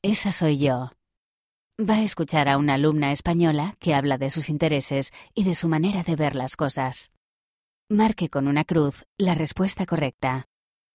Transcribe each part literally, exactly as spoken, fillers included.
Esa soy yo. Va a escuchar a una alumna española que habla de sus intereses y de su manera de ver las cosas. Marque con una cruz la respuesta correcta.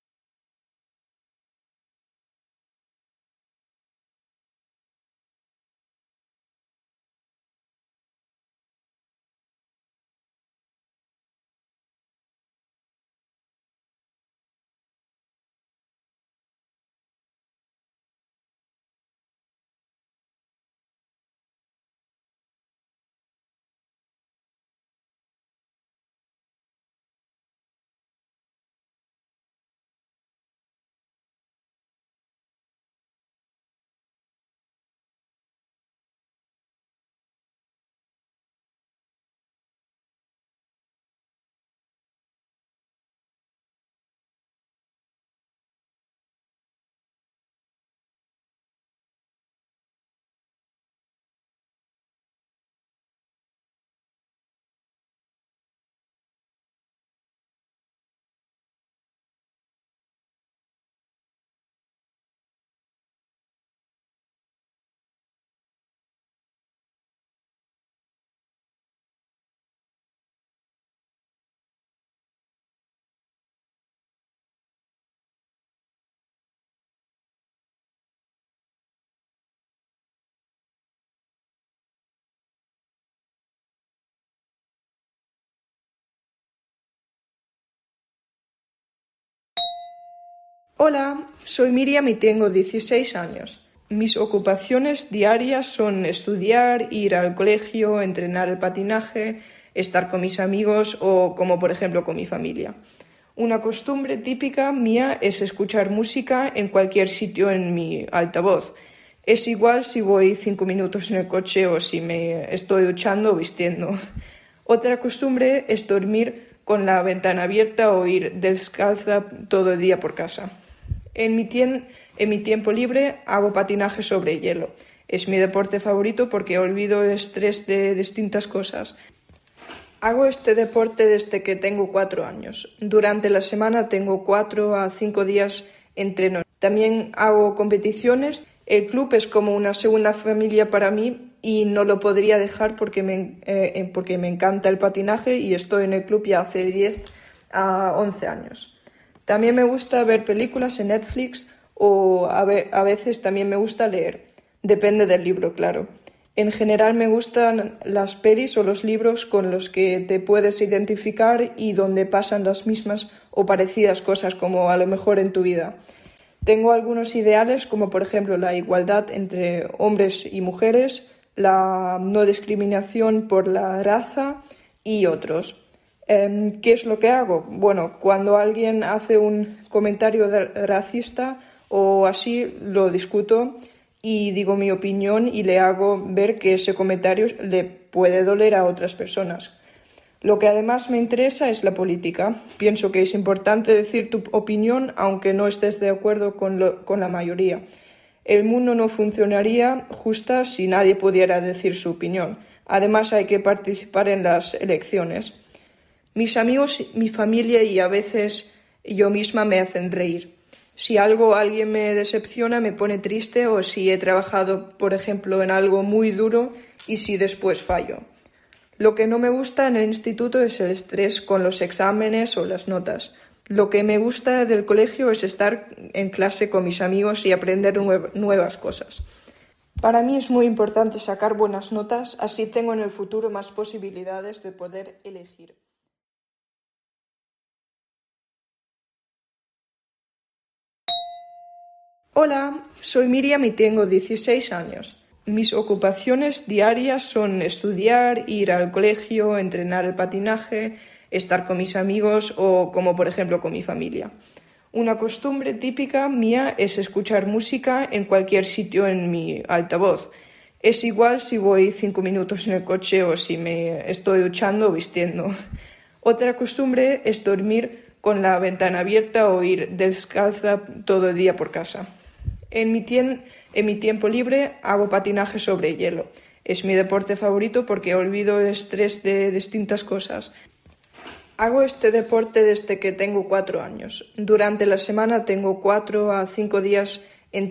Hola, soy Miriam y tengo dieciséis años. Mis ocupaciones diarias son estudiar, ir al colegio, entrenar el patinaje, estar con mis amigos o, como por ejemplo, con mi familia. Una costumbre típica mía es escuchar música en cualquier sitio en mi altavoz. Es igual si voy cinco minutos en el coche o si me estoy duchando o vistiendo. Otra costumbre es dormir con la ventana abierta o ir descalza todo el día por casa. En mi, tien- en mi tiempo libre hago patinaje sobre hielo. Es mi deporte favorito porque olvido el estrés de distintas cosas. Hago este deporte desde que tengo cuatro años. Durante la semana tengo cuatro a cinco días entreno. También hago competiciones. El club es como una segunda familia para mí y no lo podría dejar porque me, eh, porque me encanta el patinaje y estoy en el club ya hace diez a once años. También me gusta ver películas en Netflix o a, ve- a veces también me gusta leer. Depende del libro, claro. En general me gustan las pelis o los libros con los que te puedes identificar y donde pasan las mismas o parecidas cosas como a lo mejor en tu vida. Tengo algunos ideales como por ejemplo la igualdad entre hombres y mujeres, la no discriminación por la raza y otros. Em, ¿Qué es lo que hago? Bueno, cuando alguien hace un comentario de- racista o así, lo discuto y digo mi opinión y le hago ver que ese comentario le puede doler a otras personas. Lo que además me interesa es la política. Pienso que es importante decir tu opinión aunque no estés de acuerdo con, lo- con la mayoría. El mundo no funcionaría justa si nadie pudiera decir su opinión. Además hay que participar en las elecciones. Mis amigos, mi familia y a veces yo misma me hacen reír. Si algo alguien me decepciona, me pone triste o si he trabajado, por ejemplo, en algo muy duro y si después fallo. Lo que no me gusta en el instituto es el estrés con los exámenes o las notas. Lo que me gusta del colegio es estar en clase con mis amigos y aprender nue- nuevas cosas. Para mí es muy importante sacar buenas notas, así tengo en el futuro más posibilidades de poder elegir. Hola, soy Miriam y tengo dieciséis años. Mis ocupaciones diarias son estudiar, ir al colegio, entrenar el patinaje, estar con mis amigos o, como por ejemplo, con mi familia. Una costumbre típica mía es escuchar música en cualquier sitio en mi altavoz. Es igual si voy cinco minutos en el coche o si me estoy duchando o vistiendo. Otra costumbre es dormir con la ventana abierta o ir descalza todo el día por casa. En mi, tien- en mi tiempo libre hago patinaje sobre hielo. Es mi deporte favorito porque olvido el estrés de distintas cosas. Hago este deporte desde que tengo cuatro años. Durante la semana tengo cuatro a cinco días entreno.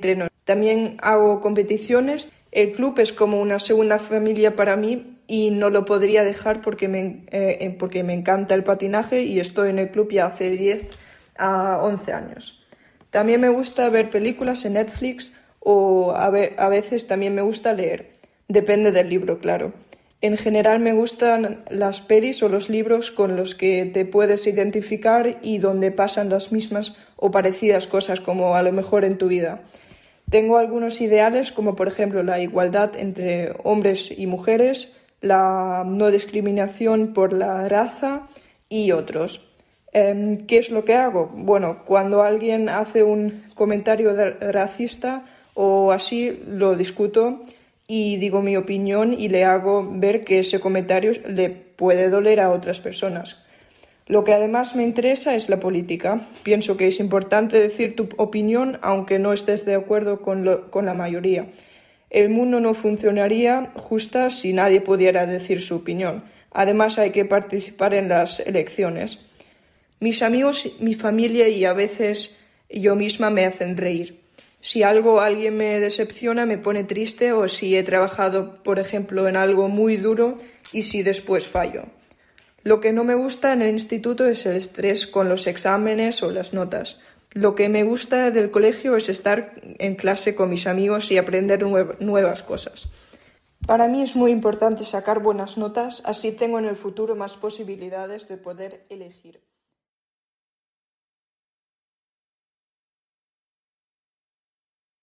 También hago competiciones. El club es como una segunda familia para mí y no lo podría dejar porque me, eh, porque me encanta el patinaje y estoy en el club ya hace diez a once años. También me gusta ver películas en Netflix o a, ve- a veces también me gusta leer. Depende del libro, claro. En general me gustan las pelis o los libros con los que te puedes identificar y donde pasan las mismas o parecidas cosas como a lo mejor en tu vida. Tengo algunos ideales como por ejemplo la igualdad entre hombres y mujeres, la no discriminación por la raza y otros. Eh, ¿Qué es lo que hago? Bueno, cuando alguien hace un comentario de- racista o así, lo discuto y digo mi opinión y le hago ver que ese comentario le puede doler a otras personas. Lo que además me interesa es la política. Pienso que es importante decir tu opinión aunque no estés de acuerdo con, lo, con la mayoría. El mundo no funcionaría justa si nadie pudiera decir su opinión. Además hay que participar en las elecciones. Mis amigos, mi familia y a veces yo misma me hacen reír. Si algo alguien me decepciona, me pone triste o si he trabajado, por ejemplo, en algo muy duro y si después fallo. Lo que no me gusta en el instituto es el estrés con los exámenes o las notas. Lo que me gusta del colegio es estar en clase con mis amigos y aprender nue- nuevas cosas. Para mí es muy importante sacar buenas notas, así tengo en el futuro más posibilidades de poder elegir.